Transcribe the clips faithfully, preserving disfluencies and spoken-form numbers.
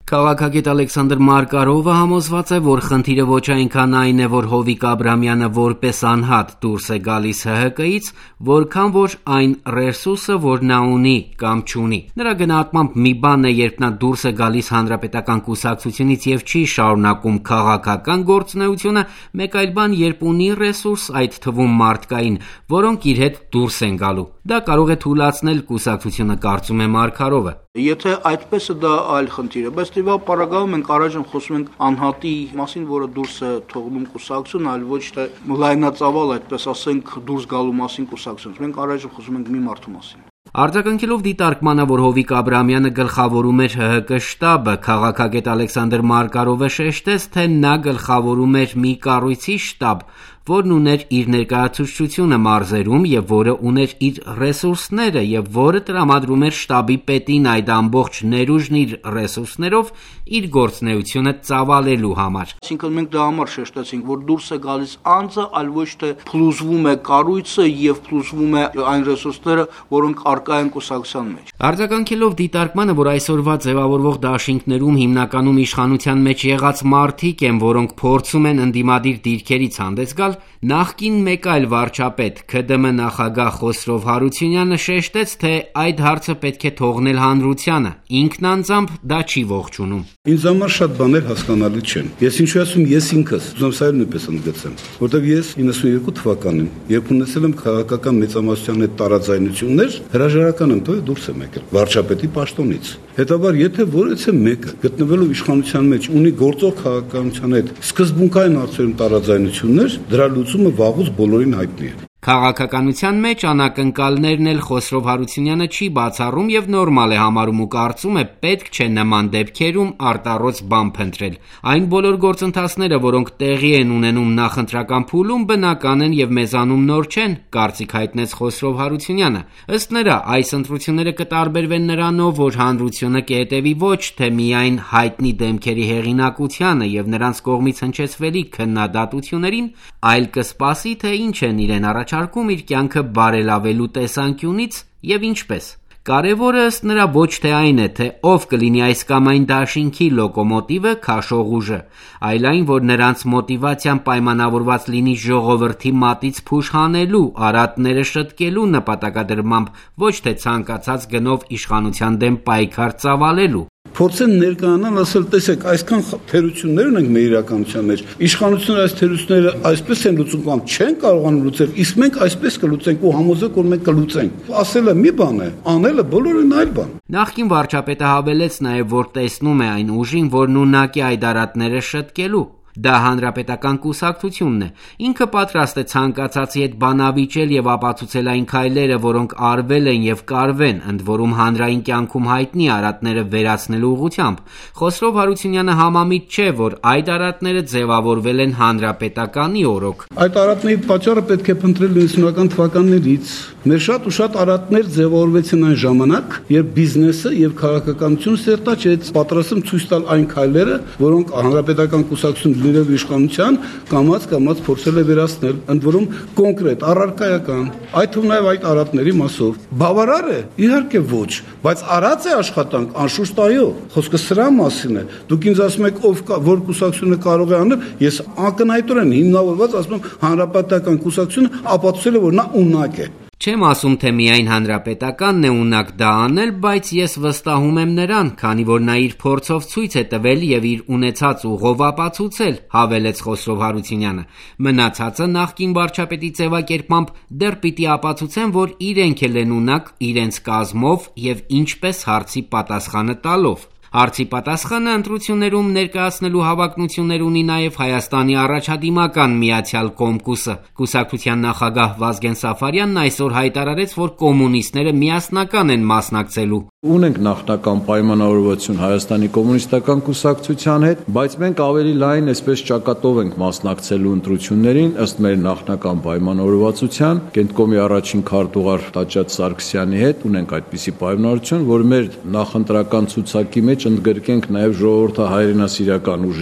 Քաղաքագետ Ալեքսանդր Մարկարովը համոզված է, որ խնդիրը ոչ այնքան այն է, որ Հովիկ Աբրամյանը որպես անհատ դուրս է գալիս Հ Հ Կ-ից, որքան որ այն ռեսուրսը, որ նա ունի կամ չունի։ Նրա գնահատմամբ մի բան է, երբ նա դուրս է գալիս հանրապետական կուսակցությունից եւ չի շարունակում քաղաքական գործունեությունը, մեկ այլ բան, երբ ունի ռեսուրս, այդ թվում մարդկային, որոնք իր հետ դուրս են գալու։ Դա կարող է թույլատրել կուսակցությունը, կարծում է Մարկարովը։ Եթե այդպես է, դա այլ խնդիր է, բայց դեպի պարագայում մենք առայժմ խոսում ենք անհատի մասին, որը դուրս է թողնում կուսակցություն, այլ ոչ թե լայնածավալ, այդպես ասենք, դուրս գալու մասին կուսակցությունից։ Մենք առայժմ խոսում ենք մի մարդու մասին։ Արձագանքելով դիտարկմանը, որ Հովիկ Աբրամյանը գլխավորում էր Հ Հ Կ շտաբը, քաղաքագետ Ալեքսանդր Մարկարովը շեշտեց, թե նա գլխավորում էր մի կառույցի շտաբ, որն ուներ իր ներկայացուցչությունը մարզերում եւ որը ուներ իր ռեսուրսները եւ որը տրամադրում էր շտաբի պետին այդ ամբողջ ներուժն իր ռեսուրսներով իր գործունեությունը ծավալելու համար։ Այսինքն մենք դա համար շեշտեցինք, որ դուրս է գալիս անձը, այլ ոչ թե փլուզվում է կառույցը եւ փլուզվում է այն ռեսուրսները, որոնք առկա են կուսակցության մեջ։ Արձագանքելով դիտարկմանը, որ այսօրվա ձևավորվող դաշինքներում հիմնականում իշխանության մեջ եղած մարդիկ են, որոնք փորձում են ընդդիմադիր դիրքերից հանդես գալ, նախկին մեկ այլ վարչապետ K D M նախագահ Խոսրով Հարությունյանը շեշտեց, թե այդ հարցը պետք է թողնել հանրությանը, ինքն անձամբ դա չի ողջունում։ Ինձ համար շատ բաներ հասկանալի չեն։ Ես ինչու ասում, ես ինքս ուզում նույնպես ընդգծեմ, որտեղ ես իննսունյոթ թվականին, երբ ունեցել եմ քաղաքական մեծամասնության հետ տարաձայնություններ, հրաժարական եմ տվել դուրս եմ եկել վարչապետի պաշտոնից։ Հետաբար, եթե որևէ մեկը գտնվելով իշխանության մեջ ունի գործող քաղաքականության հետ սկզբունքային հարցերում տարաձայնություններ, դրա լուծումը վաղուց բոլորին հայտնի է։ Քաղաքականության մեջ անակնկալներն էլ Խոսրով Հարությունյանը չի բացառում եւ նորմալ է համարում ու կարծում է պետք չէ նման դեպքերում արտառոց բան փնտրել։ Այն բոլոր գործընթացները, որոնք տեղի են ունենում նախընտրական փուլում, բնական են եւ մեզանում նոր չեն, կարծիք հայտնեց Խոսրով Հարությունյանը։ Ըստ նրա, այս ընտրությունները կտարբերվեն նրանով, որ հանրությունը կհետևի ոչ թե միայն հայտնի դեմքերի հեղինակությանը եւ նրանց կողմից հնչեցվելի քննադատություններին, այլ կսպասի, թե ինչ են իրեն առաջարկում իր կյանքը բարելավելու տեսանկյունից եւ ինչպես։ Կարևորը ըստ նրա ոչ թե այն է, թե ով կլինի այս կամ այն դաշինքի լոկոմոտիվը, քաշող ուժը, այլ այն, որ նրանց մոտիվացիան պայմանավորված լինի ժողովրդի մատից փուշ հանելու, արատները շտկելու նպատակադրմամբ, ոչ թե ցանկացած գնով իշխանության դեմ պայքար ծավալելու։ Փորձեն ներկայանալ, ասել, տեսեք, այսքան թերություններ ունենք մեր իրականության մեջ։ Իշխանությունները այս թերությունները այսպես են լուծում կամ չեն կարողանում լուծել, իսկ մենք այսպես կլուծենք ու համոզենք, որ մենք կլուծենք։ Ասելը մի բան է, անելը բոլորին այլ բան։ Նախկին վարչապետը հավելեց նաև, որ տեսնում է այն ուժին, որն ունակ է այդ արատները շտկելու։ Դա հանրապետական կուսակցությունն է։ Ինքը պատրաստ է ցանկացածի հետ բանավիճել եւ ապացուցել այն քայլերը, որոնք արվել են եւ կարվեն, ընդ որում հանրային կյանքում հայտնի արատները վերացնելու ուղղությամբ։ Խոսրով Հարությունյանը համամիտ չէ, որ այդ արատները ձևավորվել են հանրապետականի օրոք։ Այդ արատների պատճառը պետք է փնտրել նույնիսկական թվականներից։ Մեր շատ ու շատ արատներ ձևավորվեցին այն ժամանակ, երբ բիզնեսը եւ քաղաքականությունը սերտաճեց, պատրաստում ցույց տալ այն քայլերը, որոնք հանրապետական կուսակցություն լինելով իշխանության կամած-կամած փորձել է վերացնել, ընդ որում կոնկրետ, առարկայական, այդ թվում նաև այդ արատների մասով։ Բավարար է, իհարկե ոչ, բայց արած է աշխատանք, անշուշտ այո, խոսքը սրա մասին է։ Դուք ինձ ասում եք, ով կա, որ կուսակցությունը կարող է անել, ես ակնհայտորեն հիմնավորված ասում եմ, հանրապետական կուսակցությունը ապացուցել է, որ նա ունակ է։ Չեմ ասում, թե միայն հանրապետականն է ունակ դա անել, բայց ես վստահում եմ նրան, քանի որ նա իր փորձով ցույց է տվել եւ իր ունեցած ուղով ապացուցել, հավելեց Խոսրով Հարությունյանը։ Մնացածը նախկին վարչապետի ձևակերպմամբ դեռ պիտի ապացուցեն, որ իրենք էլ են ունակ իրենց կազմով եւ ինչպես հարցի պատասխանը տալով։ Հարցի պատասխանը ընտրություններում ներկայացնելու հավակնություններ ունի նաև Հայաստանի առաջադիմական Միացյալ Կոմկուսը։ Կուսակցության նախագահ Վազգեն Սաֆարյանն այսօր հայտարարեց, որ կոմունիստները միասնական են մասնակցելու։ Ունենք նախնական պայմանավորվածություն Հայաստանի կոմունիստական կուսակցության հետ, բայց մենք ավելի լայն այսպես ճակատով ենք մասնակցելու ընտրություններին ըստ մեր նախնական պայմանավորվածության։ Կենտկոմի առաջին քարտուղար Տաճաց Սարգսյանի հետ ունենք այդպիսի պայմանավորություն, որ մեր նախընտրական ցուցակի մեջ ընդգրկենք նաև ժողովրդահայրենասիրական ուժերի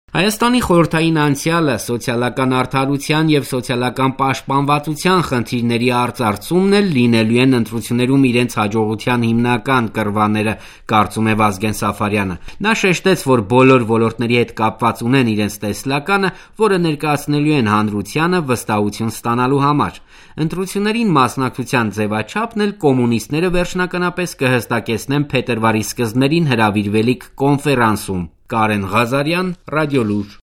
Հայաստանի խորհրդային անցյալը, սոցիալական արդարության եւ սոցիալական պաշտպանվածության խնդիրների արծարծումն էլ լինելու են ընտրություններում իրենց հաջողության հիմնական կռվաները, կարծում է Վազգեն Սաֆարյանը։ Նա շեշտեց, որ բոլոր ոլորտների հետ կապված ունեն իրենց տեսլականը, որը ներկայացնելու են հանրությանը վստահություն ստանալու համար։ Ընտրություններին մասնակցության ձևաչափն էլ կոմունիստները վերջնականապես կհստակեցնեն փետրվարի սկզբներին հրավիրվելիք կոնֆերանսում։ Կարեն Ղազարյան, Ռադիոլուր։